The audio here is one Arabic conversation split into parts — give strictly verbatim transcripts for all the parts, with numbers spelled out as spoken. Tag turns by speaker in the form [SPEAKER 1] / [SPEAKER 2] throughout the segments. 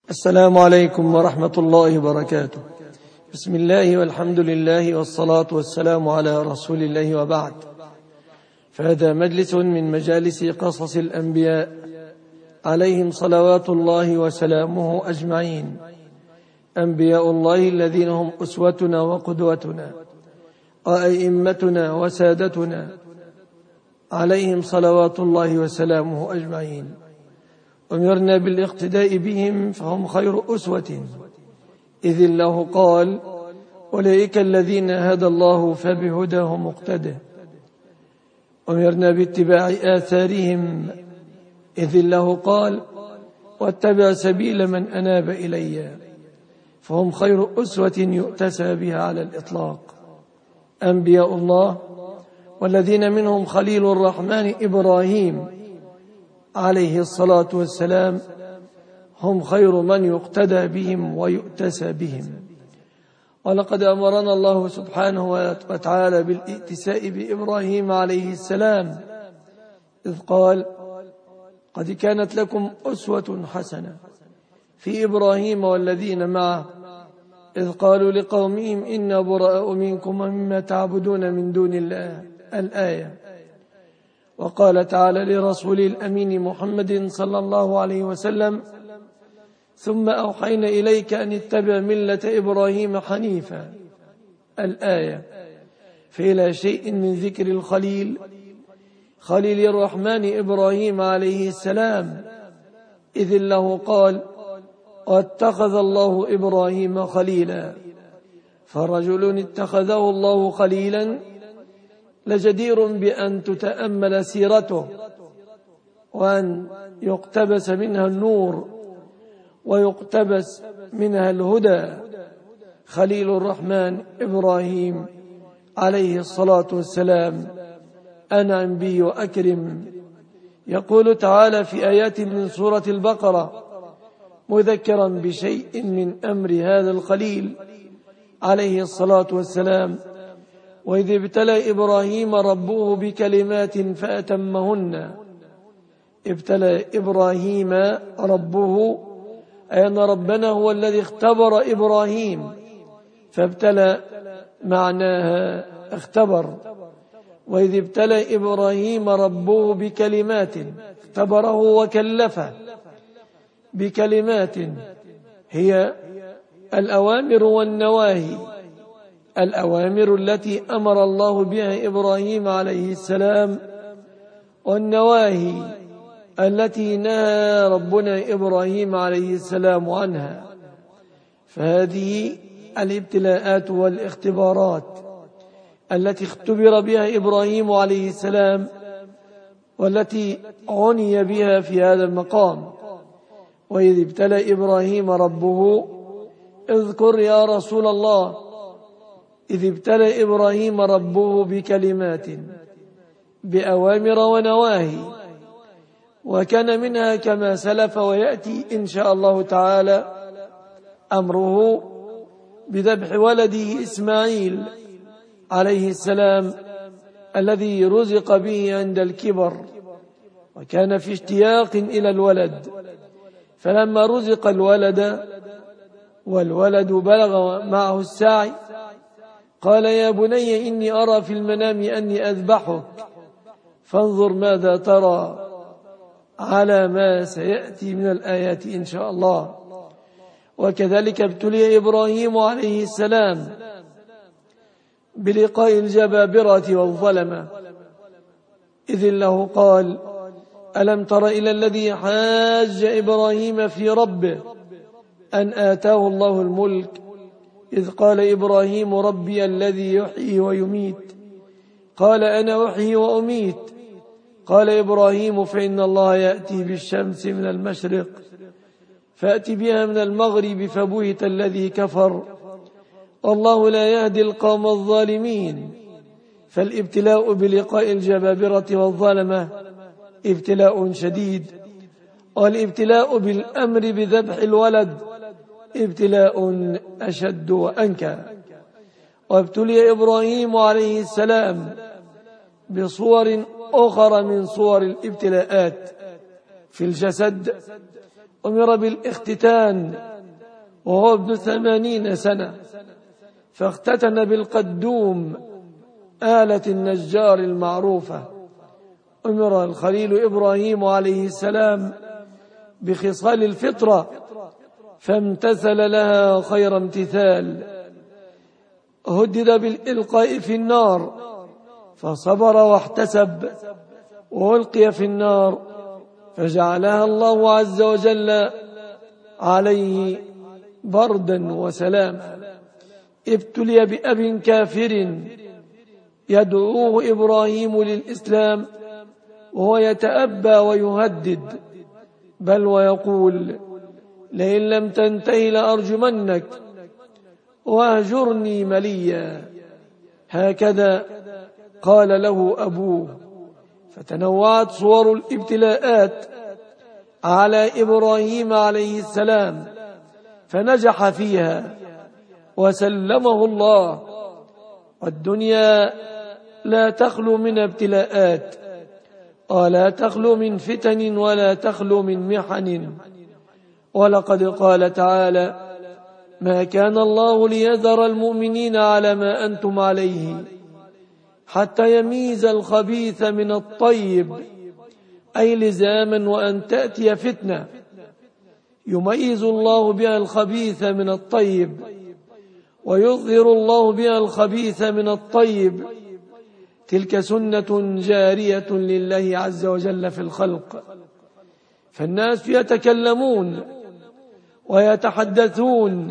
[SPEAKER 1] السلام عليكم ورحمة الله وبركاته. بسم الله والحمد لله والصلاة والسلام على رسول الله وبعد. فهذا مجلس من مجالس قصص الأنبياء عليهم صلوات الله وسلامه أجمعين، أنبياء الله الذين هم أسوتنا وقدوتنا وأئمتنا وسادتنا عليهم صلوات الله وسلامه أجمعين. أمرنا بالاقتداء بهم فهم خير أسوة، إذ الله قال: أولئك الذين هدى الله فبهداه مقتده. أمرنا باتباع آثارهم، إذ الله قال: واتبع سبيل من أناب إلي، فهم خير أسوة يؤتسى بها على الإطلاق. أنبياء الله والذين منهم خليل الرحمن إبراهيم عليه الصلاة والسلام هم خير من يقتدى بهم ويؤتسى بهم. ولقد أمرنا الله سبحانه وتعالى بالائتساء بإبراهيم عليه السلام، إذ قال: قد كانت لكم أسوة حسنة في إبراهيم والذين معه إذ قالوا لقومهم إنا براء منكم ومما تعبدون من دون الله، الآية. وقال تعالى لرسول الأمين محمد صلى الله عليه وسلم: ثم أوحينا إليك أن اتبع ملة إبراهيم حنيفا، الآية. فإلى شيء من ذكر الخليل خليل الرحمن إبراهيم عليه السلام، إذ الله قال: واتخذ الله إبراهيم خليلا. فرجل اتخذه الله خليلا لجدير بأن تتأمل سيرته وأن يقتبس منها النور ويقتبس منها الهدى. خليل الرحمن إبراهيم عليه الصلاة والسلام أنعم به وأكرم. يقول تعالى في آيات من سورة البقرة مذكرا بشيء من أمر هذا الخليل عليه الصلاة والسلام: وإذ ابتلى إبراهيم ربه بكلمات فأتمهن. ابتلى إبراهيم ربه، أي أن ربنا هو الذي اختبر إبراهيم، فابتلى معناها اختبر. وإذ ابتلى إبراهيم ربه بكلمات، اختبره وكلفه بكلمات هي الأوامر والنواهي. الأوامر التي أمر الله بها إبراهيم عليه السلام، والنواهي التي نهى ربنا إبراهيم عليه السلام عنها. فهذه الابتلاءات والاختبارات التي اختبر بها إبراهيم عليه السلام والتي عني بها في هذا المقام. وإذ ابتلى إبراهيم ربه، اذكر يا رسول الله، إذ ابتلى إبراهيم ربه بكلمات، بأوامر ونواهي، وكان منها كما سلف ويأتي إن شاء الله تعالى أمره بذبح ولده إسماعيل عليه السلام الذي رزق به عند الكبر، وكان في اشتياق إلى الولد. فلما رزق الولد والولد بلغ معه السعي قال: يا بني إني أرى في المنام أني أذبحك فانظر ماذا ترى، على ما سيأتي من الآيات إن شاء الله. وكذلك ابتلي إبراهيم عليه السلام بلقاء الجبابرة والظلمة، إذ الله قال: ألم تر إلى الذي حاج إبراهيم في ربه أن آتاه الله الملك إذ قال إبراهيم ربي الذي يحيي ويميت قال أنا أحيي وأميت قال إبراهيم فإن الله يأتي بالشمس من المشرق فأتي بها من المغرب فبهت الذي كفر والله لا يهدي القوم الظالمين. فالابتلاء بلقاء الجبابرة والظلمة ابتلاء شديد، والابتلاء بالأمر بذبح الولد ابتلاء أشد وأنكى. وابتلي إبراهيم عليه السلام بصور أخرى من صور الابتلاءات في الجسد أمر بالاختتان وهو ابن ثمانين سنة، فاختتن بالقدوم آلة النجار المعروفة. أمر الخليل إبراهيم عليه السلام بخصال الفطرة فامتثل لها خير امتثال. هدد بالإلقاء في النار فصبر واحتسب، وألقي في النار فجعلها الله عز وجل عليه بردا وسلاما. ابتلي بأب كافر يدعوه إبراهيم للإسلام وهو يتأبى ويهدد، بل ويقول: لئن لم تنتهي لأرجمنك واهجرني مليا. هكذا قال له أبوه. فتنوعت صور الابتلاءات على إبراهيم عليه السلام فنجح فيها وسلمه الله. والدنيا لا تخلو من ابتلاءات، ولا تخلو من فتن، ولا تخلو من محن. ولقد قال تعالى: ما كان الله ليذر المؤمنين على ما أنتم عليه حتى يميز الخبيث من الطيب، أي لزاما وأن تأتي فتنة يميز الله بها الخبيث من الطيب، ويظهر الله بها الخبيث من الطيب. تلك سنة جارية لله عز وجل في الخلق. فالناس يتكلمون ويتحدثون،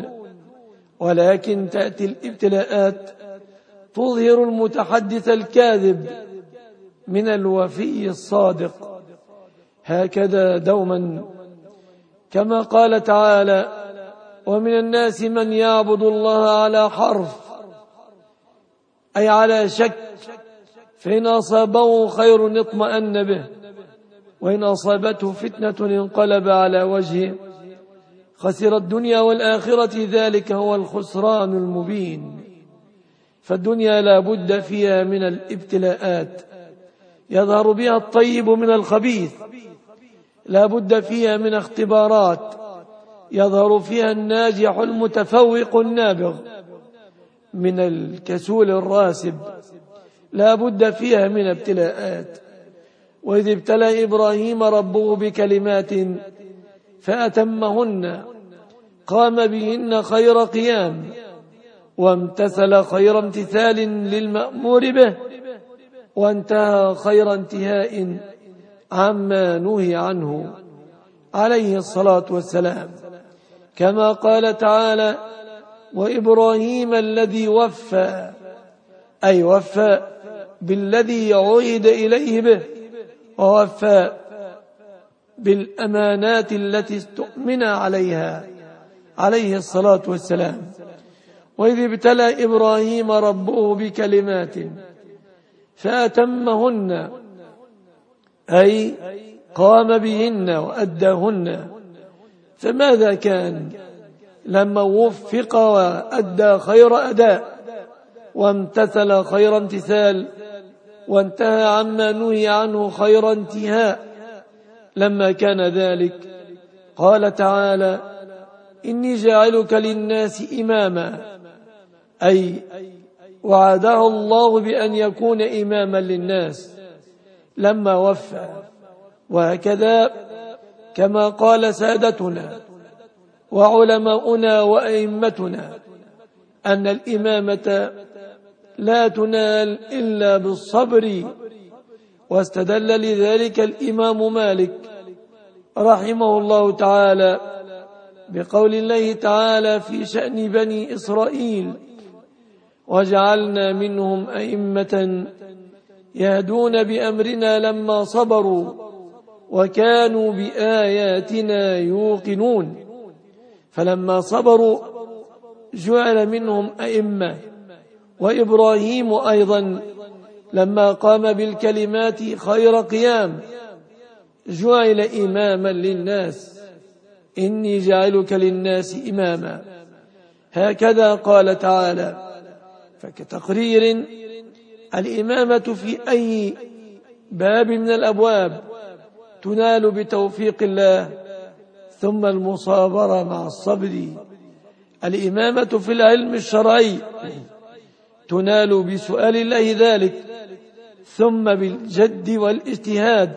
[SPEAKER 1] ولكن تأتي الابتلاءات تظهر المتحدث الكاذب من الوفي الصادق. هكذا دوما، كما قال تعالى: ومن الناس من يعبد الله على حرف، أي على شك، فإن أصابه خير اطمأن به، وإن أصابته فتنة انقلب على وجهه خسر الدنيا والآخرة، ذلك هو الخسران المبين. فالدنيا لا بد فيها من الابتلاءات يظهر بها الطيب من الخبيث، لا بد فيها من اختبارات يظهر فيها الناجح المتفوق النابغ من الكسول الراسب، لا بد فيها من ابتلاءات. وإذ ابتلى إبراهيم ربه بكلمات فأتمهن قام بهن خير قيام، وامتثل خير امتثال للمأمور به، وانتهى خير انتهاء عما نهي عنه عليه الصلاة والسلام. كما قال تعالى: وإبراهيم الذي وفى، أي وفى بالذي عهد إليه به، ووفى بالأمانات التي استؤمن عليها عليه الصلاة والسلام. وإذ ابتلى إبراهيم ربه بكلمات فأتمهن، أي قام بهن وأداهن. فماذا كان لما وفق وأدى خير أداء وامتثل خير امتثال وانتهى عما نهي عنه خير انتهاء؟ لما كان ذلك قال تعالى: إني جاعلك للناس إماما، أي وعده الله بأن يكون إماما للناس لما وفى. وهكذا كما قال سادتنا وعلماؤنا وأئمتنا أن الإمامة لا تنال إلا بالصبر. واستدل لذلك الإمام مالك رحمه الله تعالى بقول الله تعالى في شأن بني إسرائيل: وجعلنا منهم أئمة يهدون بأمرنا لما صبروا وكانوا بآياتنا يوقنون. فلما صبروا جعل منهم أئمة. وإبراهيم أيضا لما قام بالكلمات خير قيام جعل إماما للناس: إني جعلك للناس إماما. هكذا قال تعالى. فكتقرير الإمامة في أي باب من الأبواب تنال بتوفيق الله، ثم المصابرة مع الصبر. الإمامة في العلم الشرعي تنال بسؤال الله ذلك، ثم بالجد والاجتهاد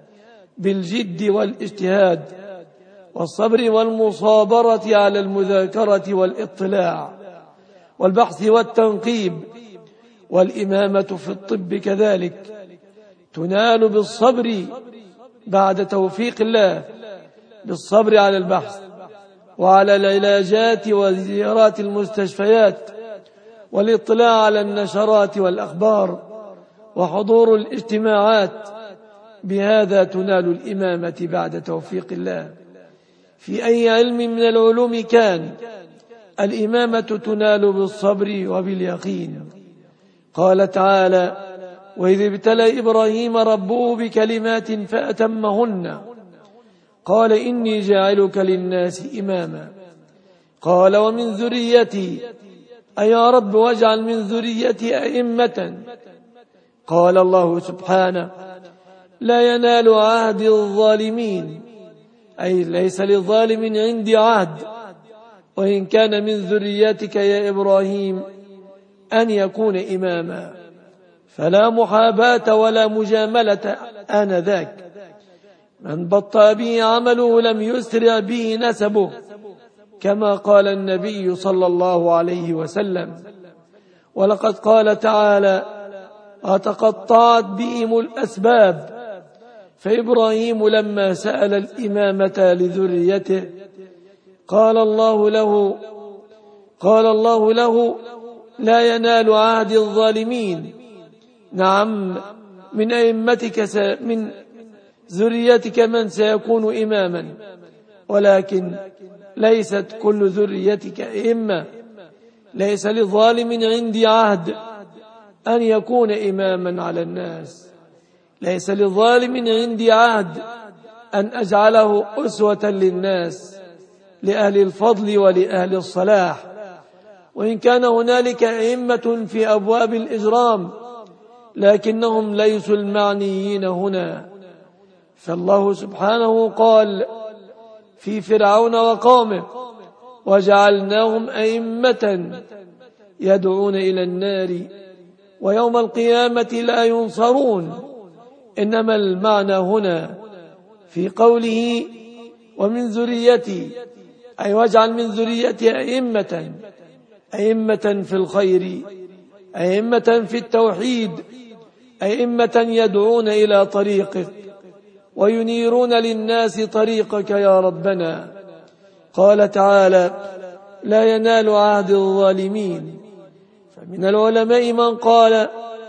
[SPEAKER 1] بالجد والاجتهاد والصبر والمصابرة على المذاكرة والاطلاع والبحث والتنقيب. والإمامة في الطب كذلك تنال بالصبر بعد توفيق الله، بالصبر على البحث وعلى العلاجات وزيارات المستشفيات والاطلاع على النشرات والأخبار وحضور الاجتماعات. بهذا تنال الإمامة بعد توفيق الله. في أي علم من العلوم كان، الإمامة تنال بالصبر وباليقين. قال تعالى: وإذ ابتلى إبراهيم ربه بكلمات فأتمهن قال إني جاعلك للناس إماما. قال: ومن ذريتي، أي يا رب واجعل من ذريتي أئمة. قال الله سبحانه: لا ينال عهد الظالمين، أي ليس للظالم عندي عهد وإن كان من ذريتك يا إبراهيم أن يكون إماما. فلا محاباة ولا مجاملة آنذاك. من بطأ به عمله لم يسرع به نسبه، كما قال النبي صلى الله عليه وسلم. ولقد قال تعالى: وتقطعت بهم الأسباب. فإبراهيم لما سأل الإمامة لذريته قال الله له قال الله له: لا ينال عهد الظالمين. نعم، من أئمتك من ذريتك من سيكون إماما، ولكن ليست كل ذريتك أئمة. ليس للظالم عندي عهد أن يكون إماما على الناس. ليس للظالم عندي عهد أن أجعله أسوة للناس، لأهل الفضل ولأهل الصلاح. وإن كان هنالك أئمة في أبواب الإجرام، لكنهم ليسوا المعنيين هنا. فالله سبحانه قال في فرعون وقومه: وجعلناهم أئمة يدعون إلى النار ويوم القيامة لا ينصرون. إنما المعنى هنا في قوله: ومن ذريتي، أي واجعل من ذريتي أئمة، أئمة في الخير، أئمة في التوحيد، أئمة يدعون إلى طريقك وينيرون للناس طريقك يا ربنا. قال تعالى: لا ينال عهد الظالمين. فمن العلماء من قال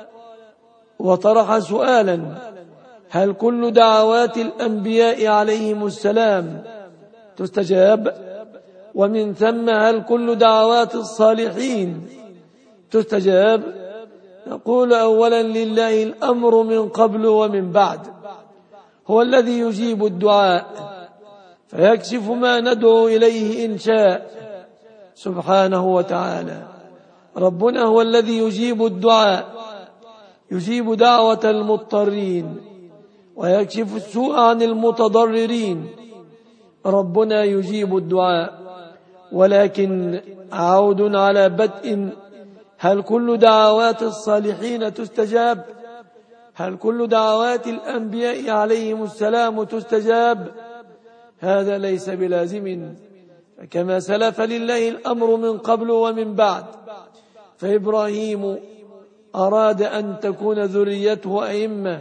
[SPEAKER 1] وطرح سؤالا: هل كل دعوات الأنبياء عليهم السلام تستجاب؟ ومن ثم هل كل دعوات الصالحين تستجاب؟ نقول: أولا لله الأمر من قبل ومن بعد، هو الذي يجيب الدعاء فيكشف ما ندعو إليه إن شاء سبحانه وتعالى. ربنا هو الذي يجيب الدعاء، يجيب دعوة المضطرين ويكشف السوء عن المتضررين. ربنا يجيب الدعاء. ولكن عود على بدء: هل كل دعوات الصالحين تستجاب؟ هل كل دعوات الأنبياء عليهم السلام تستجاب؟ هذا ليس بلازم. فكما سلف لله الأمر من قبل ومن بعد، فإبراهيم أراد أن تكون ذريته أئمة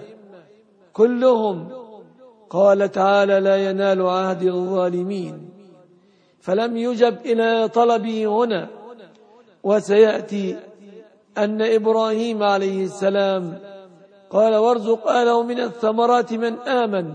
[SPEAKER 1] كلهم. قال تعالى: لا ينال عهد الظالمين. فلم يجب إلى طلبه هنا. وسيأتي أن إبراهيم عليه السلام قال: وارزق أهله من الثمرات من آمن.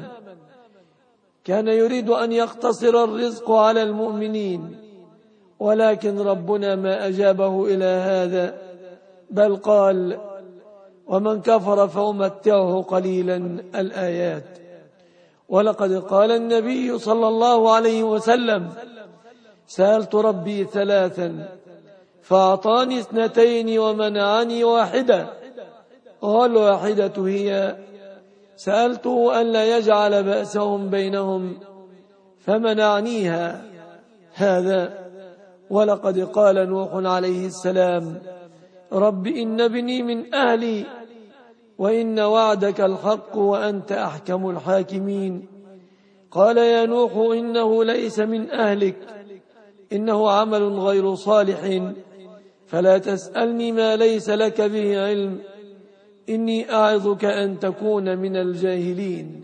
[SPEAKER 1] كان يريد أن يقتصر الرزق على المؤمنين، ولكن ربنا ما أجابه إلى هذا، بل قال: ومن كفر فأمتعه قليلا. الآيات. ولقد قال النبي صلى الله عليه وسلم: سألت ربي ثلاثا فأعطاني اثنتين ومنعني واحدة. قال: واحدة هي سألته أن لا يجعل بأسهم بينهم فمنعنيها. هذا ولقد قال نوح عليه السلام: رب إن ابني من أهلي وإن وعدك الحق وأنت أحكم الحاكمين. قال يا نوح إنه ليس من أهلك إنه عمل غير صالح فلا تسألني ما ليس لك به علم إني أعظك أن تكون من الجاهلين.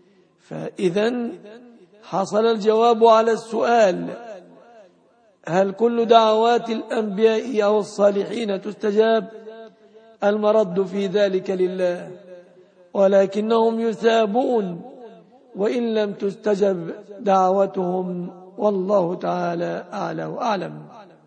[SPEAKER 1] فإذا حصل الجواب على السؤال: هل كل دعوات الأنبياء أو الصالحين تستجاب؟ المرد في ذلك لله، ولكنهم يثابون وإن لم تستجب دعوتهم، والله تعالى أعلى وأعلم.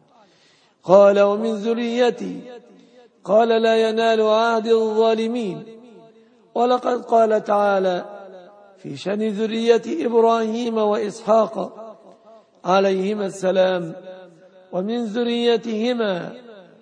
[SPEAKER 1] قال ومن ذريتي، قال لا ينال عهد الظالمين. ولقد قال تعالى في شأن ذرية إبراهيم وإسحاق عليهما السلام: ومن ذريتهما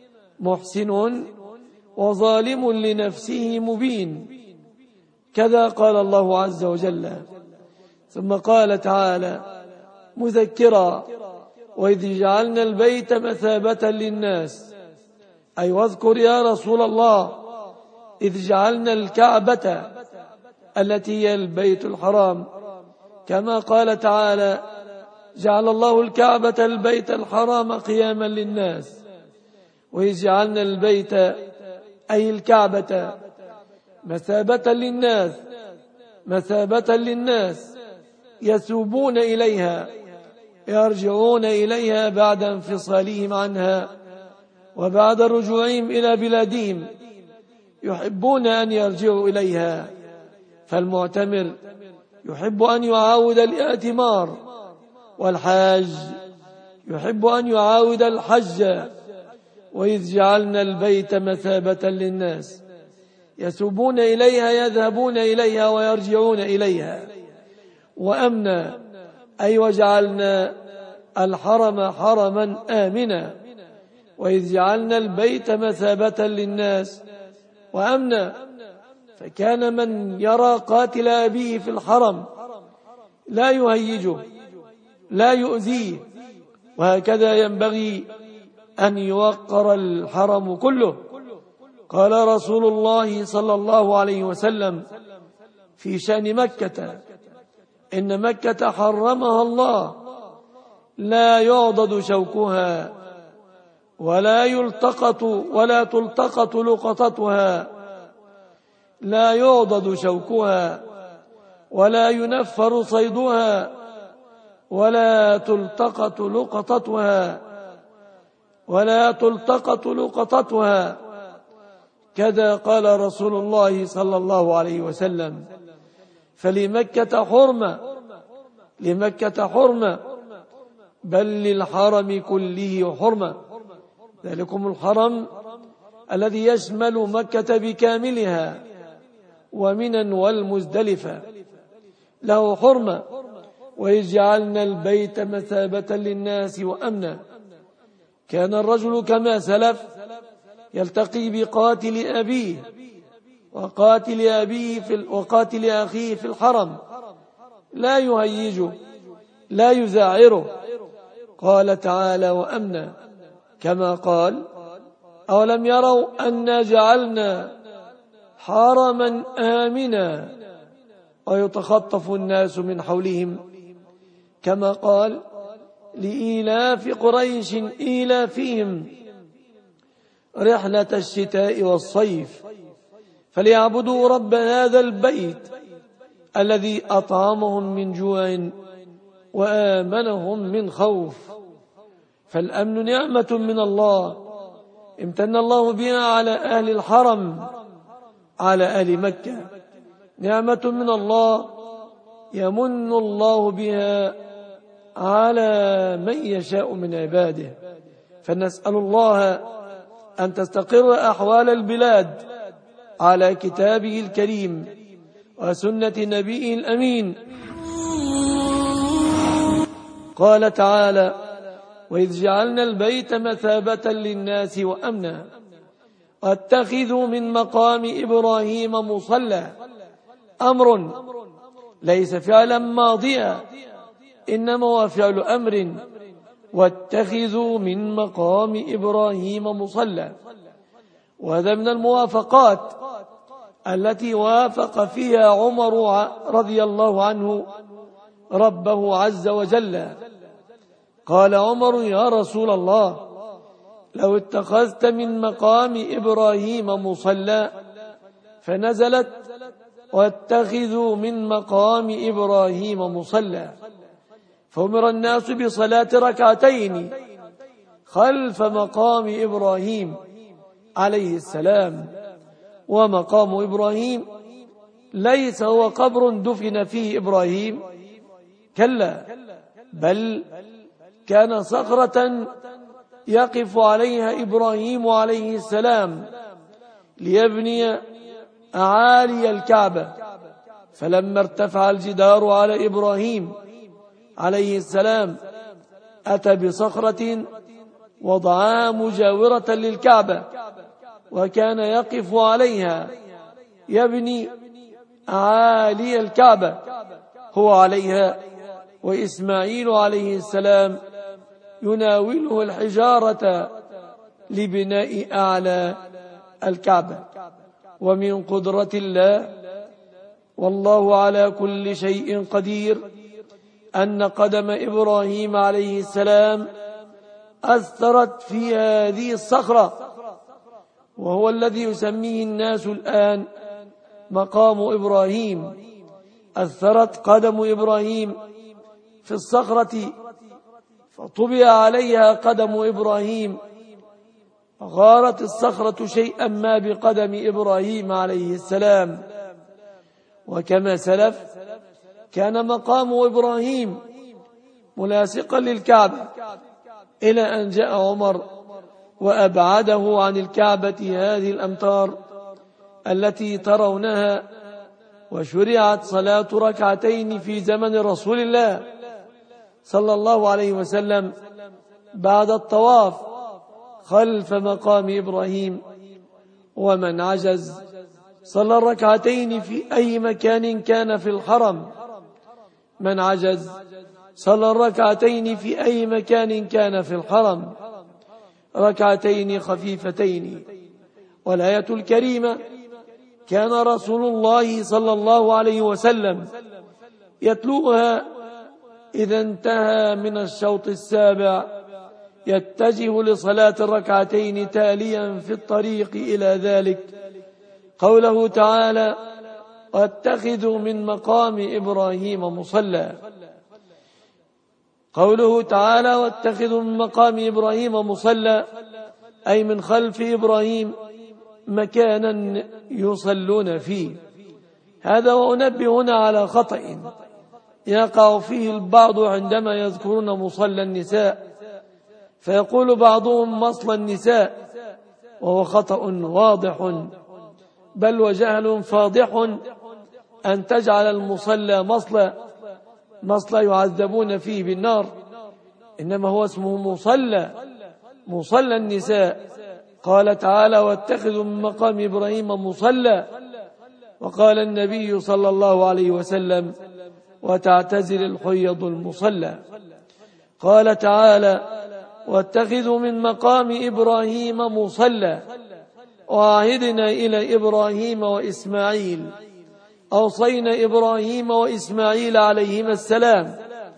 [SPEAKER 1] محسن وظالم لنفسه مبين. كذا قال الله عز وجل. ثم قال تعالى مذكرا: وإذ جعلنا البيت مثابة للناس، أي واذكر يا رسول الله إذ جعلنا الكعبة التي هي البيت الحرام، كما قال تعالى: جعل الله الكعبة البيت الحرام قياما للناس. وإذ جعلنا البيت أي الكعبة مثابة للناس، مثابة للناس يثوبون إليها، يرجعون إليها بعد انفصالهم عنها وبعد رجوعهم إلى بلادهم، يحبون أن يرجعوا إليها. فالمعتمر يحب أن يعاود الاعتمار، والحاج يحب أن يعاود الحج. وإذ جعلنا البيت مثابة للناس يثوبون إليها، يذهبون إليها ويرجعون إليها. وأمنا أي وجعلنا الحرم حرما آمنا. وإذ جعلنا البيت مثابة للناس وأمنا، فكان من يرى قاتل أبيه في الحرم لا يهيجه لا يؤذيه، وهكذا ينبغي أن يوقر الحرم كله. قال رسول الله صلى الله عليه وسلم في شأن مكة: إن مكة حرمها الله لا يعضد شوكها ولا يلتقط ولا تلتقط لقطتها، لا يعضد شوكها ولا ينفر صيدها ولا تلتقط لقطتها ولا تلتقط لقطتها. كذا قال رسول الله صلى الله عليه وسلم. فلمكة حرمة، لمكة حرمة، بل للحرم كله حرمة. ذلكم الحرم الذي يشمل مكة بكاملها ومنى والمزدلفة له حرمة. وإذ جعلنا البيت مثابة للناس وأمنا. كان الرجل كما سلف يلتقي بقاتل أبيه وقاتل أبيه في وقاتل أخيه في الحرم، لا يهيجه لا يزعره. قال تعالى وأمنا، كما قال: أولم يروا أنا جعلنا حرما آمنا ويتخطف الناس من حولهم. كما قال: لإيلاف قريش إيلافهم رحلة الشتاء والصيف فليعبدوا رب هذا البيت الذي أطعمهم من جوع وآمنهم من خوف. فالأمن نعمة من الله امتن الله بها على أهل الحرم، على أهل مكة، نعمة من الله يمن الله بها على من يشاء من عباده. فنسأل الله أن تستقر أحوال البلاد على كتابه الكريم وسنة نبيه الأمين. قال تعالى: وإذ جعلنا البيت مثابة للناس وأمنا واتخذوا من مقام إبراهيم مصلى. أمر ليس فعلا ماضيا، إنما هو فعل أمر، واتخذوا من مقام إبراهيم مصلى. وهذا من الموافقات التي وافق فيها عمر رضي الله عنه ربه عز وجل. قال عمر: يا رسول الله، لو اتخذت من مقام إبراهيم مصلى، فنزلت: واتخذوا من مقام إبراهيم مصلى. فأمر الناس بصلاة ركعتين خلف مقام إبراهيم عليه السلام. ومقام إبراهيم ليس هو قبر دفن فيه إبراهيم، كلا، بل كان صخرة يقف عليها إبراهيم عليه السلام ليبني أعالي الكعبة. فلما ارتفع الجدار على إبراهيم عليه السلام أتى بصخرة وضعها مجاورة للكعبة، وكان يقف عليها يبني أعالي الكعبة هو عليها، وإسماعيل عليه السلام يناوله الحجارة لبناء أعلى الكعبة. ومن قدرة الله، والله على كل شيء قدير، أن قدم إبراهيم عليه السلام أثرت في هذه الصخرة، وهو الذي يسميه الناس الآن مقام إبراهيم. أثرت قدم إبراهيم في الصخرة فطبع عليها قدم إبراهيم، غارت الصخرة شيئا ما بقدم إبراهيم عليه السلام. وكما سلف، كان مقام إبراهيم ملاصقا للكعبة، إلى أن جاء عمر وأبعده عن الكعبة هذه الأمتار التي ترونها، وشرعت صلاة ركعتين في زمن رسول الله صلى الله عليه وسلم بعد الطواف خلف مقام إبراهيم. ومن عجز صلى الركعتين في أي مكان كان في الحرم. من عجز صلى الركعتين في أي مكان كان في الحرم، ركعتين خفيفتين. والآية الكريمة كان رسول الله صلى الله عليه وسلم يتلوها إذا انتهى من الشوط السابع، يتجه لصلاة الركعتين تاليا في الطريق إلى ذلك قوله تعالى: واتخذوا من مقام إبراهيم مصلى. قوله تعالى: واتخذوا من مقام إبراهيم مصلى، أي من خلف إبراهيم مكانا يصلون فيه. هذا وأنبه هنا على خطأ يقع فيه البعض عندما يذكرون مصلى النساء، فيقول بعضهم مصلى النساء، وهو خطأ واضح بل وجهل فاضح أن تجعل المصلى مصلى مصلى يعذبون فيه بالنار، إنما هو اسمه مصلى مصلى النساء. قال تعالى: واتخذوا من مقام إبراهيم مصلى. وقال النبي صلى الله عليه وسلم: وتعتزل الحيض المصلى. قال تعالى: واتخذوا من مقام إبراهيم مصلى. وعهدنا إلى إبراهيم وإسماعيل، أوصينا إبراهيم وإسماعيل عليهما السلام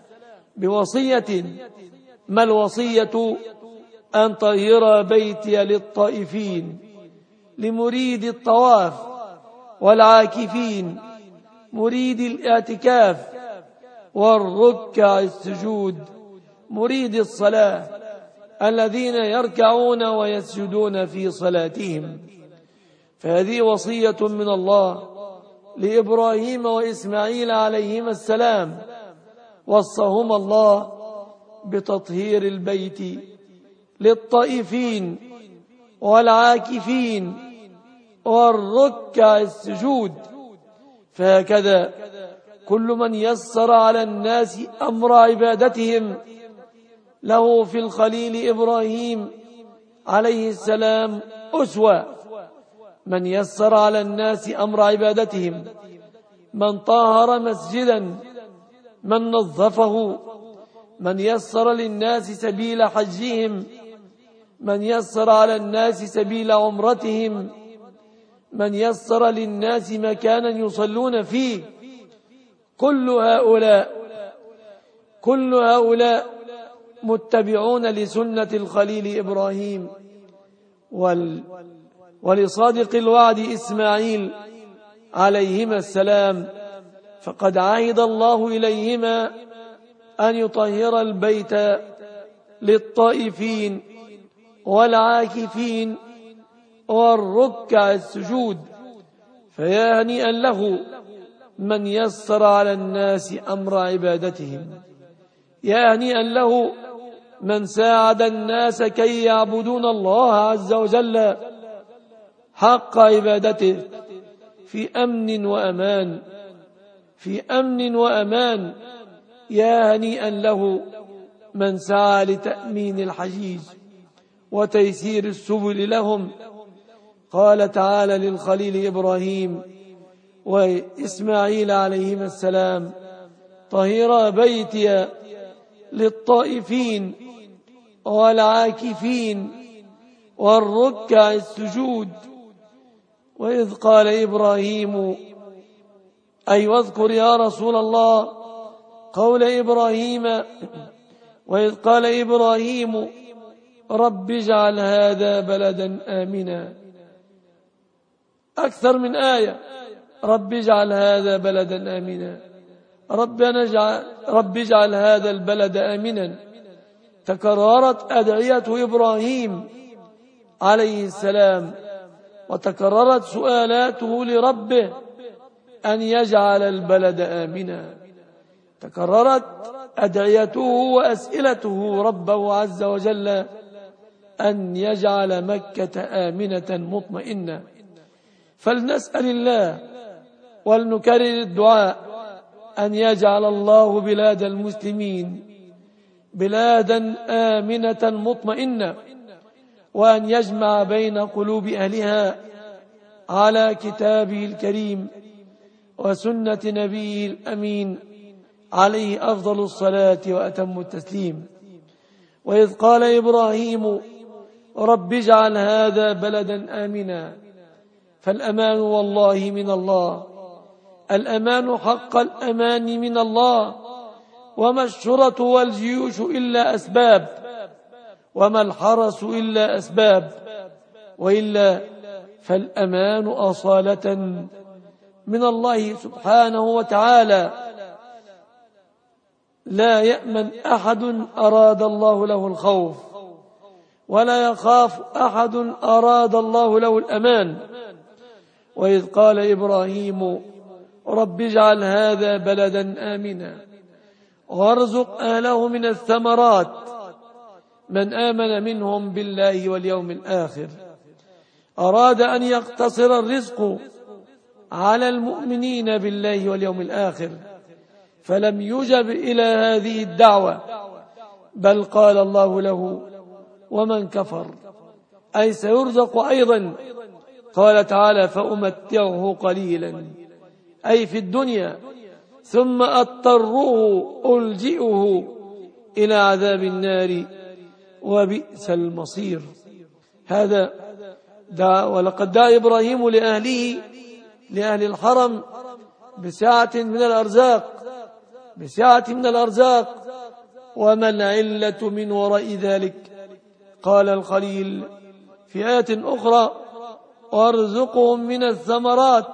[SPEAKER 1] بوصية. ما الوصية؟ أن طهر بيتي للطائفين، لمريد الطواف، والعاكفين، مريد الاعتكاف، والركع السجود، مريد الصلاة، الذين يركعون ويسجدون في صلاتهم. فهذه وصية من الله لإبراهيم وإسماعيل عليهما السلام، وصاهما الله بتطهير البيت للطائفين والعاكفين والركع السجود. فهكذا كل من يسر على الناس أمر عبادتهم له في الخليل إبراهيم عليه السلام أسوة. من يسر على الناس أمر عبادتهم، من طهر مسجدا، من نظفه من يسر للناس سبيل حجهم، من يسر على الناس سبيل عمرتهم، من يسر للناس مكانا يصلون فيه. كل هؤلاء كل هؤلاء متبعون لسنة الخليل إبراهيم وال ولصادق الوعد إسماعيل عليهما السلام، فقد عهد الله إليهما أن يطهر البيت للطائفين والعاكفين والركع السجود. فيا هنيئا له من يسر على الناس أمر عبادتهم، يا هنيئا له من ساعد الناس كي يعبدون الله عز وجل حق عبادته في أمن وأمان في أمن وأمان. يا هنيئا له من سعى لتأمين الحجيج وتيسير السبل لهم. قال تعالى للخليل إبراهيم وإسماعيل عليهما السلام: طهر بيتي للطائفين والعاكفين والركع السجود. وإذ قال إبراهيم، أي واذكر يا رسول الله قول إبراهيم، وإذ قال إبراهيم رب اجعل هذا بلدا آمنا. أكثر من آية: رب اجعل هذا بلدا آمنا، ربنا اجعل رب اجعل هذا البلد آمنا. تكررت أدعية إبراهيم عليه السلام، وتكررت سؤالاته لربه أن يجعل البلد آمنا. تكررت أدعيته وأسئلته ربه عز وجل أن يجعل مكة آمنة مطمئنة. فلنسأل الله ولنكرر الدعاء أن يجعل الله بلاد المسلمين بلادا آمنة مطمئنة، وأن يجمع بين قلوب أهلها على كتابه الكريم وسنة نبيه الأمين عليه أفضل الصلاة وأتم التسليم. وإذ قال إبراهيم رب اجعل هذا بلدا آمنا، فالأمان والله من الله، الأمان حق الأمان من الله. وما الشرة والجيوش إلا أسباب، وما الحرس إلا أسباب، وإلا فالأمان أصالة من الله سبحانه وتعالى. لا يأمن أحد أراد الله له الخوف، ولا يخاف أحد أراد الله له الأمان. وإذ قال إبراهيم رب اجعل هذا بلدا آمنا وارزق أهله من الثمرات من آمن منهم بالله واليوم الآخر. أراد أن يقتصر الرزق على المؤمنين بالله واليوم الآخر، فلم يجب إلى هذه الدعوة، بل قال الله له ومن كفر أي سيرزق أيضا. قال تعالى فأمتعه قليلا أي في الدنيا ثم أضطره ألجئه إلى عذاب النار وبئس المصير. هذا دعا، ولقد دعا إبراهيم لأهله لأهل الحرم بسعة من الأرزاق بسعة من الأرزاق وما العلة من وراء ذلك؟ قال الخليل في آية أخرى وارزقهم من الثمرات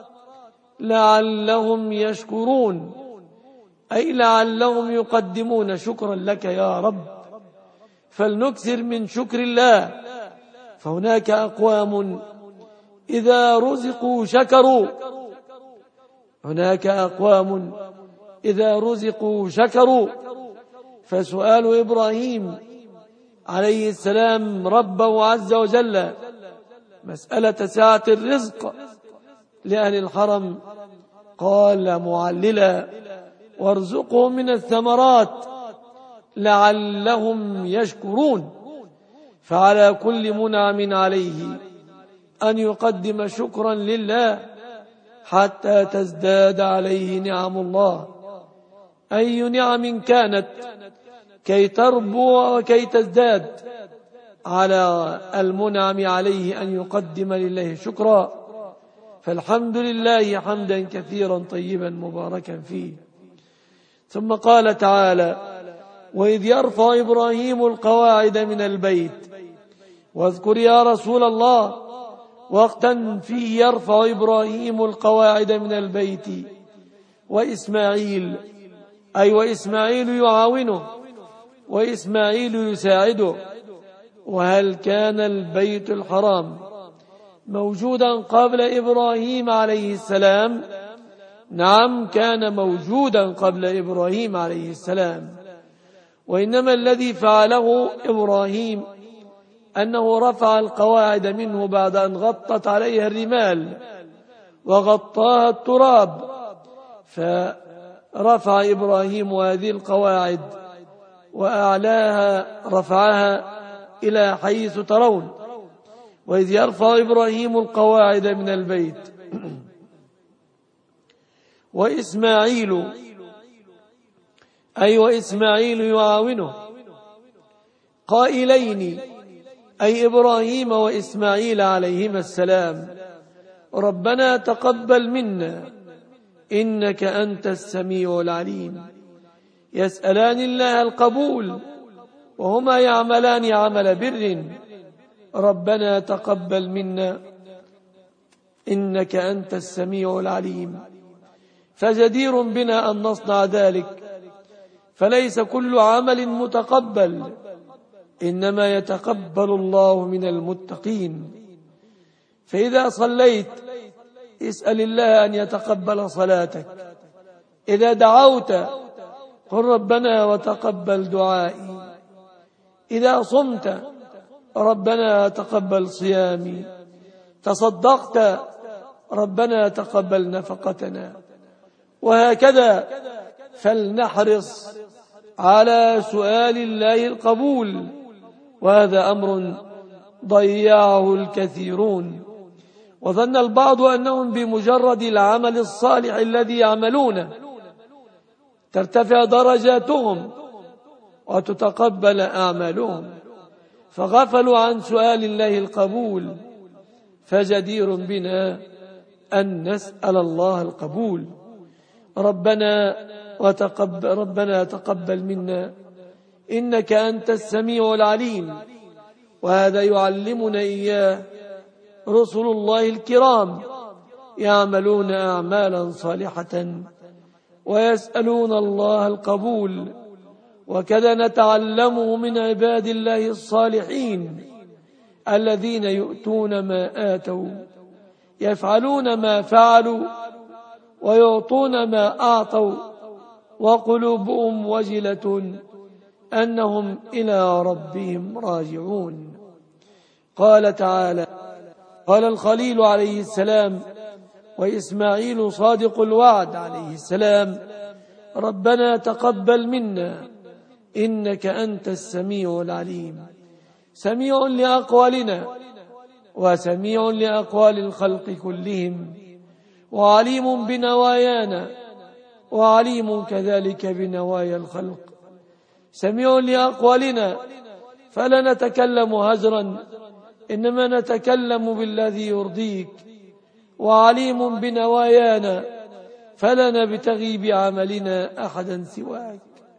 [SPEAKER 1] لعلهم يشكرون، أي لعلهم يقدمون شكرا لك يا رب. فلنكثر من شكر الله، فهناك أقوام إذا رزقوا شكروا هناك أقوام إذا رزقوا شكروا. فسؤال إبراهيم عليه السلام ربه عز وجل مسألة سعة الرزق لأهل الحرم، قال معللا وارزقهم من الثمرات لعلهم يشكرون. فعلى كل منعم عليه أن يقدم شكرا لله حتى تزداد عليه نعم الله، أي نعم كانت كي تربو وكي تزداد على المنعم عليه أن يقدم لله شكرا. فالحمد لله حمدا كثيرا طيبا مباركا فيه. ثم قال تعالى: وإذ يرفع إبراهيم القواعد من البيت. واذكر يا رسول الله وقتا فيه يرفع إبراهيم القواعد من البيت وإسماعيل، أي وإسماعيل يعاونه وإسماعيل يساعده. وهل كان البيت الحرام موجودا قبل إبراهيم عليه السلام؟ نعم، كان موجودا قبل إبراهيم عليه السلام، وإنما الذي فعله إبراهيم أنه رفع القواعد منه بعد أن غطت عليها الرمال وغطاها التراب، فرفع إبراهيم هذه القواعد وأعلاها رفعها إلى حيث ترون. وإذ يرفع إبراهيم القواعد من البيت وإسماعيل، أي وإسماعيل يعاونه، قائلين أي إبراهيم وإسماعيل عليهما السلام: ربنا تقبل منا إنك أنت السميع العليم. يسألان الله القبول وهما يعملان عمل بر. ربنا تقبل منا إنك أنت السميع العليم. فجدير بنا أن نصنع ذلك، فليس كل عمل متقبل، إنما يتقبل الله من المتقين. فإذا صليت اسأل الله أن يتقبل صلاتك. إذا دعوت قل ربنا وتقبل دعائي. إذا صمت ربنا تقبل صيامي. تصدقت ربنا تقبل نفقتنا. وهكذا فلنحرص على سؤال الله القبول، وهذا أمر ضيعه الكثيرون. وظن البعض أنهم بمجرد العمل الصالح الذي يعملونه ترتفع درجاتهم وتتقبل أعمالهم، فغفلوا عن سؤال الله القبول. فجدير بنا أن نسأل الله القبول. ربنا وتقبل ربنا تقبل منا إنك أنت السميع العليم. وهذا يعلمنا إياه رسل الله الكرام، يعملون أعمالا صالحة ويسألون الله القبول. وكذا نتعلمه من عباد الله الصالحين الذين يؤتون ما آتوا، يفعلون ما فعلوا، ويعطون ما أعطوا، وقلوبهم وجلة أنهم إلى ربهم راجعون. قال تعالى: قال الخليل عليه السلام وإسماعيل صادق الوعد عليه السلام: ربنا تقبل منا إنك أنت السميع العليم. سميع لأقوالنا وسميع لأقوال الخلق كلهم، وعليم بنوايانا وعليم كذلك بنوايا الخلق. سميع لأقوالنا فلا نتكلم هجرا، إنما نتكلم بالذي يرضيك. وعليم بنوايانا فلا نبتغي بعملنا أحدا سواك.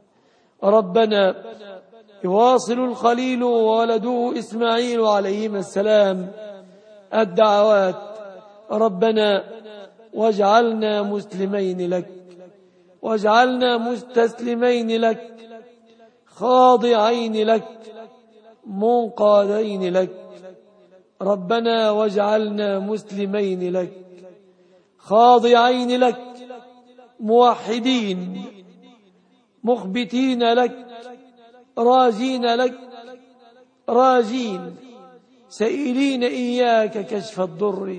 [SPEAKER 1] ربنا يواصل الخليل وولده إسماعيل عليهما السلام الدعوات: ربنا واجعلنا مسلمين لك واجعلنا مستسلمين لك خاضعين لك منقادين لك. ربنا واجعلنا مسلمين لك خاضعين لك موحدين مخبتين لك راجين لك راجين سائلين إياك كشف الضر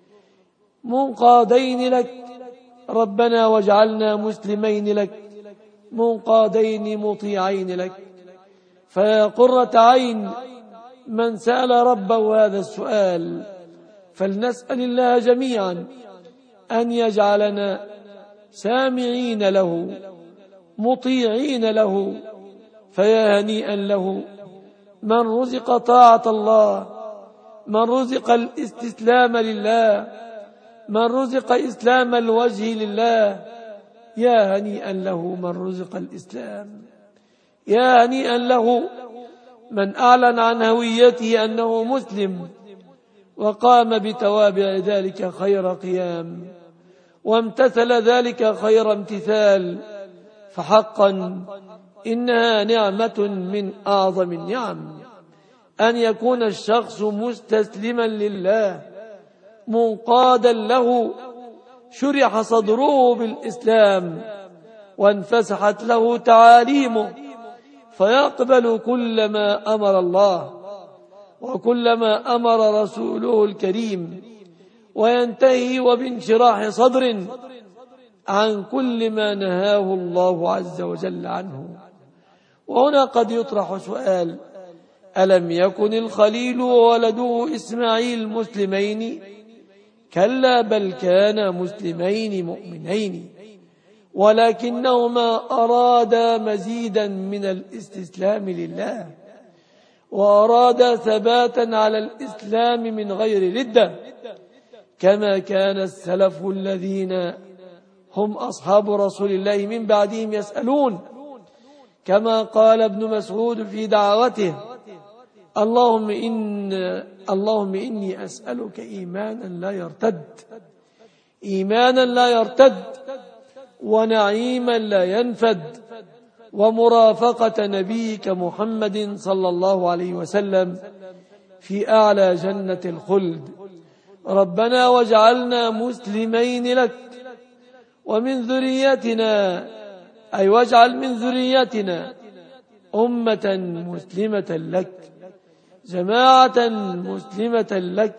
[SPEAKER 1] منقادين لك. ربنا واجعلنا مسلمين لك منقادين مطيعين لك. فيا قرة عين من سأل ربه هذا السؤال، فلنسأل الله جميعا أن يجعلنا سامعين له مطيعين له فيا هنيئا له من رزق طاعة الله، من رزق الاستسلام لله، من رزق إسلام الوجه لله. يا هنيئا له من رزق الإسلام، يا هنيئا له من أعلن عن هويته أنه مسلم وقام بتوابع ذلك خير قيام وامتثل ذلك خير امتثال. فحقا إنها نعمة من أعظم النعم أن يكون الشخص مستسلما لله منقادا له، شرح صدره بالإسلام وانفسحت له تعاليمه، فيقبل كل ما أمر الله وكل ما أمر رسوله الكريم، وينتهي وبانشراح صدر عن كل ما نهاه الله عز وجل عنه. وهنا قد يطرح سؤال: ألم يكن الخليل وولده إسماعيل مسلمين؟ كلا، بل كانا مسلمين مؤمنين، ولكنهما أرادا مزيدا من الاستسلام لله، وأرادا ثباتا على الإسلام من غير ردة، كما كان السلف الذين هم أصحاب رسول الله من بعدهم يسألون، كما قال ابن مسعود في دعوته: اللهم إن اللهم إني أسألك إيمانا لا يرتد، إيمانا لا يرتد، ونعيما لا ينفد، ومرافقة نبيك محمد صلى الله عليه وسلم في أعلى جنة الخلد. ربنا واجعلنا مسلمين لك ومن ذريتنا، أي واجعل من ذريتنا أمة مسلمة لك، جماعة مسلمة لك،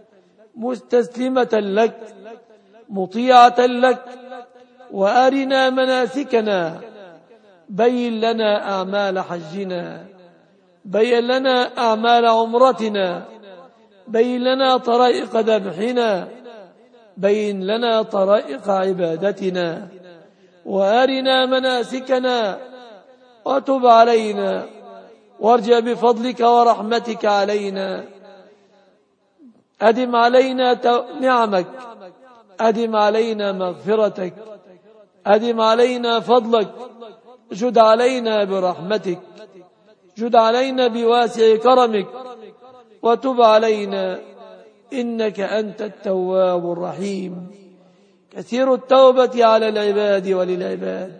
[SPEAKER 1] مستسلمة لك، مطيعة لك، وأرنا مناسكنا، بين لنا أعمال حجنا، بين لنا أعمال عمرتنا، بين لنا طرائق ذبحنا، بين لنا طرائق عبادتنا، وأرنا مناسكنا، وتب علينا، وارجع بفضلك ورحمتك علينا، أدم علينا نعمك، أدم علينا مغفرتك، أدم علينا فضلك، جد علينا برحمتك، جد علينا بواسع كرمك، وتب علينا إنك أنت التواب الرحيم، كثير التوبة على العباد وللعباد،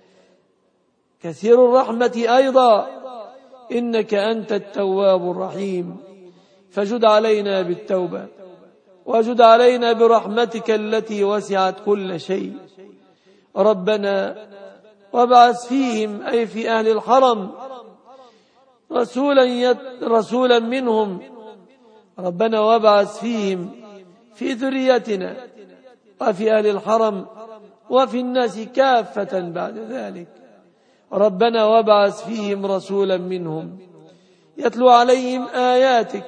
[SPEAKER 1] كثير الرحمة أيضا، إنك أنت التواب الرحيم. فجد علينا بالتوبة، وجد علينا برحمتك التي وسعت كل شيء. ربنا وابعث فيهم، أي في أهل الحرم، رسولا, يت رسولا منهم. ربنا وابعث فيهم في ذريتنا وفي أهل الحرم وفي الناس كافة بعد ذلك. ربنا وابعث فيهم رسولا منهم يتلو عليهم آياتك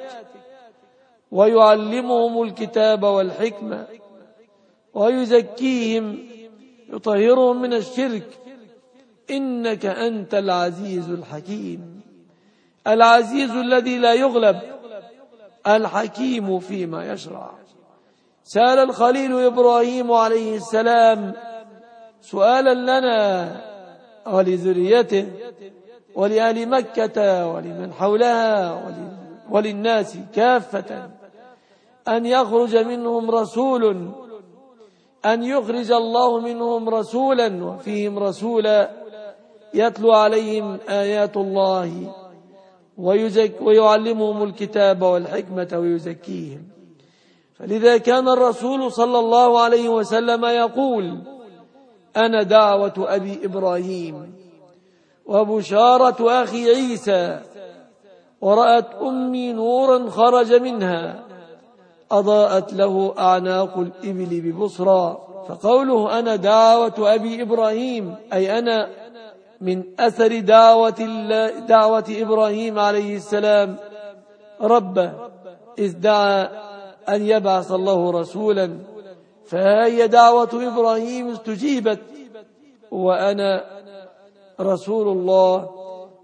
[SPEAKER 1] ويعلمهم الكتاب والحكمة ويزكيهم، يطهرهم من الشرك، إنك أنت العزيز الحكيم، العزيز الذي لا يغلب، الحكيم فيما يشرع. سأل الخليل إبراهيم عليه السلام سؤالا لنا ولذريته ولأهل مكة ولمن حولها وللناس كافة، أن يخرج منهم رسول، أن يخرج الله منهم رسولا وفيهم رسولا يتلو عليهم آيات الله ويزك ويعلمهم الكتاب والحكمة ويزكيهم. فلذا كان الرسول صلى الله عليه وسلم يقول: أنا دعوة أبي إبراهيم وبشارة أخي عيسى، ورأت أمي نورا خرج منها أضاءت له أعناق الإبل ببصرى. فقوله أنا دعوة أبي إبراهيم أي أنا من أثر دعوة, دعوة إبراهيم عليه السلام ربه إذ دعا أن يبعث الله رسولا، فهي دعوة إبراهيم استجيبت، وأنا رسول الله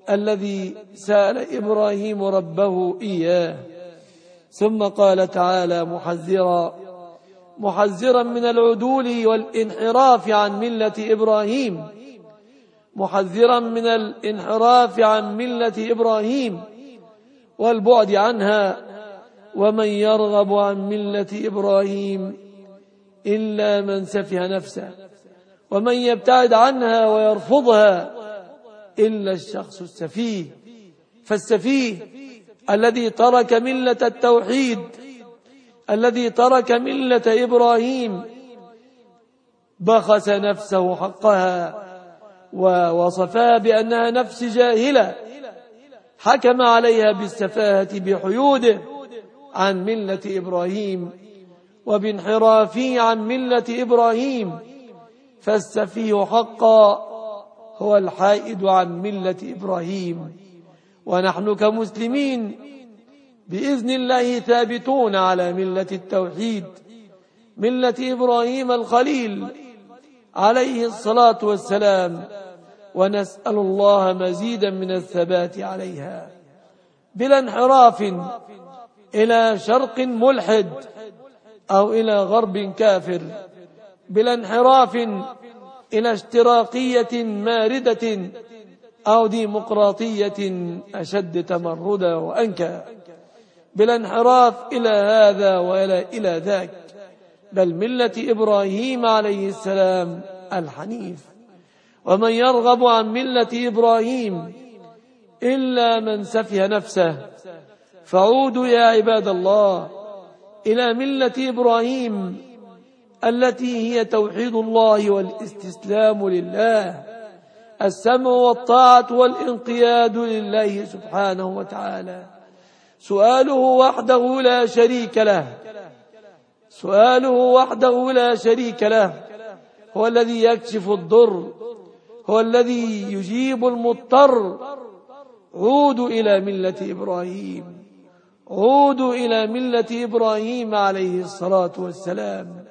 [SPEAKER 1] الذي سأل إبراهيم ربه إياه. ثم قال تعالى محذرا محذرا من العدول والانحراف عن ملة إبراهيم محذرا من الانحراف عن ملة إبراهيم والبعد عنها: ومن يرغب عن ملة إبراهيم إلا من سفه نفسه ومن يبتعد عنها ويرفضها إلا الشخص السفيه. فالسفيه الذي ترك ملة التوحيد، الذي ترك ملة إبراهيم، بخس نفسه حقها ووصفها بأنها نفس جاهلة، حكم عليها بالسفاهة بحيوده عن ملة إبراهيم وبانحرافه عن ملة إبراهيم. فالسفيه حقا هو الحائد عن ملة إبراهيم، ونحن كمسلمين بإذن الله ثابتون على ملة التوحيد، ملة إبراهيم الخليل عليه الصلاة والسلام، ونسأل الله مزيدا من الثبات عليها بلا انحراف إلى شرق ملحد أو إلى غرب كافر، بلا انحراف إلى اشتراكية ماردة أو ديمقراطية أشد تمردا وأنكى، بلا انحراف إلى هذا وإلى إلى ذاك، بل ملة إبراهيم عليه السلام الحنيف. ومن يرغب عن ملة إبراهيم إلا من سفه نفسه. فعودوا يا عباد الله إلى ملة إبراهيم التي هي توحيد الله والاستسلام لله، السمع والطاعة والانقياد لله سبحانه وتعالى، سؤاله وحده لا شريك له، سؤاله وحده لا شريك له، هو الذي يكشف الضر، هو الذي يجيب المضطر. عودوا إلى ملة إبراهيم، عودوا إلى ملة إبراهيم عليه الصلاة والسلام.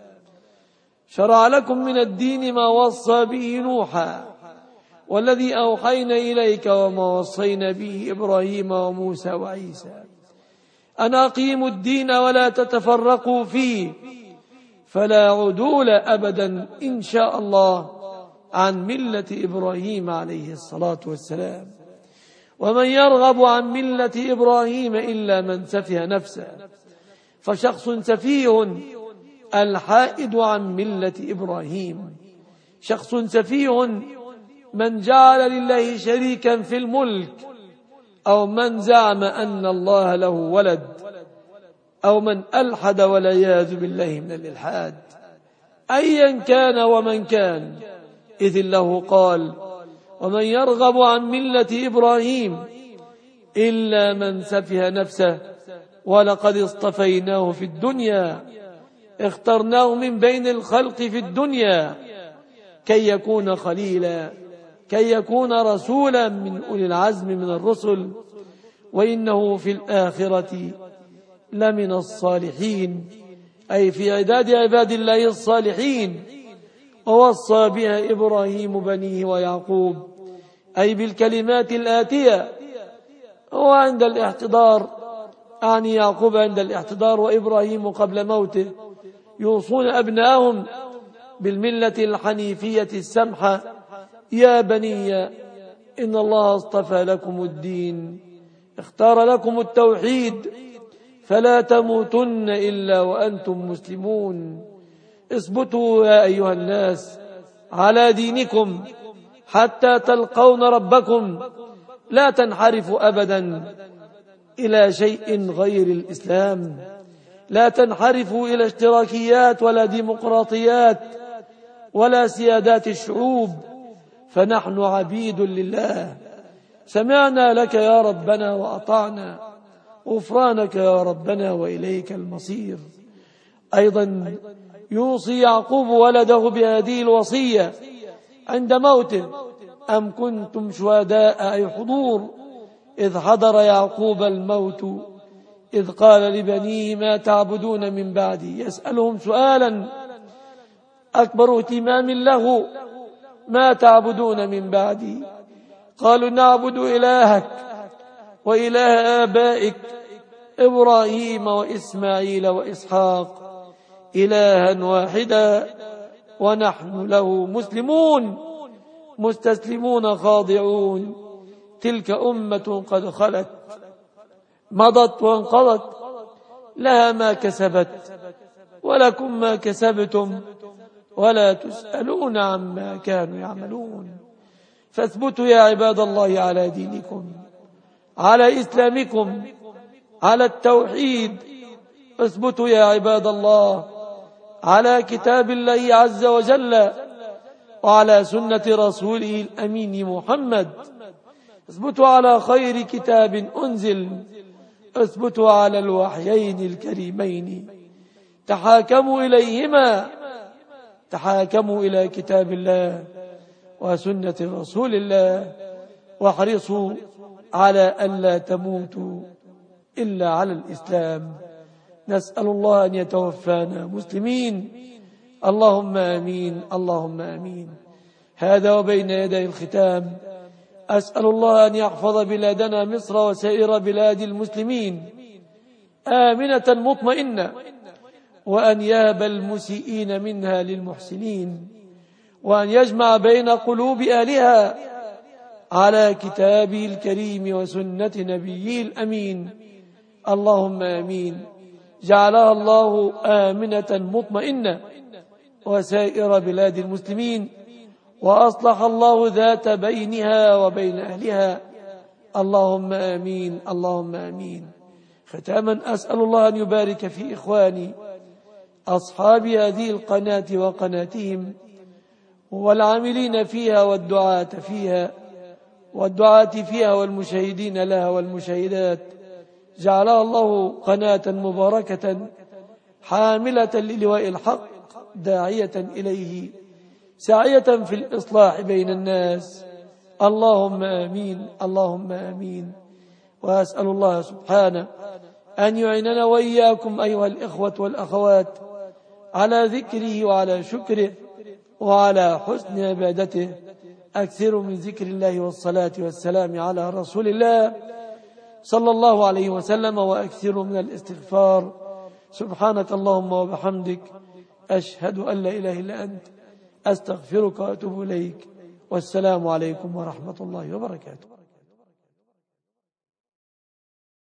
[SPEAKER 1] شرع لكم من الدين ما وصى به نوحا والذي أوحينا إليك وما وصينا به إبراهيم وموسى وعيسى أن أقيموا الدين ولا تتفرقوا فيه، فلا عدول أبدا إن شاء الله عن ملة إبراهيم عليه الصلاة والسلام. ومن يرغب عن ملة إبراهيم إلا من سفه نفسه. فشخص سفيه الحائد عن ملة إبراهيم، شخص سفيه من جعل لله شريكا في الملك، أو من زعم أن الله له ولد، أو من ألحد والعياذ بالله من الإلحاد. أيا كان ومن كان، إذ الله قال: ومن يرغب عن ملة إبراهيم إلا من سفه نفسه ولقد اصطفيناه في الدنيا، اخترناه من بين الخلق في الدنيا كي يكون خليلا، كي يكون رسولا من أولي العزم من الرسل، وإنه في الآخرة لمن الصالحين، أي في عداد عباد الله الصالحين. ووصى بها إبراهيم بنيه ويعقوب، أي بالكلمات الآتية. هو عند الاحتضار، أعني يعقوب عند الاحتضار وإبراهيم قبل موته، يوصون أبنائهم بالملة الحنيفية السمحة: يا بني إن الله اصطفى لكم الدين، اختار لكم التوحيد، فلا تموتن إلا وأنتم مسلمون. اثبتوا يا أيها الناس على دينكم حتى تلقون ربكم، لا تنحرفوا أبدا إلى شيء غير الإسلام، لا تنحرفوا إلى اشتراكيات ولا ديمقراطيات ولا سيادات الشعوب، فنحن عبيد لله. سمعنا لك يا ربنا وأطعنا، غفرانك يا ربنا وإليك المصير. أيضا يوصي يعقوب ولده بهذه الوصية عند موته: أم كنتم شهداء، أي حضور، إذ حضر يعقوب الموت إذ قال لبنيه ما تعبدون من بعدي. يسألهم سؤالا أكبر اهتمام له: ما تعبدون من بعدي؟ قالوا نعبد إلهك وإله آبائك إبراهيم وإسماعيل وإسحاق إلها واحدا ونحن له مسلمون مستسلمون خاضعون. تلك أمة قد خلت مضت وانقضت لها ما كسبت ولكم ما كسبتم ولا تسألون عما كانوا يعملون. فاثبتوا يا عباد الله على دينكم، على إسلامكم، على التوحيد. اثبتوا يا عباد الله على كتاب الله عز وجل وعلى سنة رسوله الأمين محمد. اثبتوا على خير كتاب أنزل، اثبتوا على الوحيين الكريمين، تحاكموا إليهما، تحاكموا إلى كتاب الله وسنة رسول الله، واحرصوا على ألا تموتوا إلا على الإسلام. نسأل الله أن يتوفانا مسلمين، اللهم آمين اللهم آمين. هذا وبين يدي الختام أسأل الله أن يحفظ بلادنا مصر وسائر بلاد المسلمين آمنة مطمئنة، وأن يهب المسيئين منها للمحسنين، وأن يجمع بين قلوب أهلها على كتابه الكريم وسنة نبيه الأمين، اللهم آمين. جعلها الله آمنة مطمئنة وسائر بلاد المسلمين، وأصلح الله ذات بينها وبين أهلها، اللهم آمين اللهم آمين. ختاما أسأل الله أن يبارك في إخواني أصحاب هذه القناة وقناتهم والعاملين فيها والدعاة فيها والدعاة فيها والمشاهدين لها والمشاهدات. جعلها الله قناة مباركة حاملة للواء الحق داعية إليه ساعية في الإصلاح بين الناس، اللهم آمين اللهم آمين. وأسأل الله سبحانه أن يعيننا وإياكم أيها الإخوة والأخوات على ذكره وعلى شكره وعلى حسن عبادته. أكثروا من ذكر الله والصلاة والسلام على رسول الله صلى الله عليه وسلم، وأكثروا من الاستغفار. سبحانك اللهم وبحمدك، أشهد أن لا إله إلا أنت، أستغفرك وأتوب إليك. والسلام عليكم ورحمة الله وبركاته.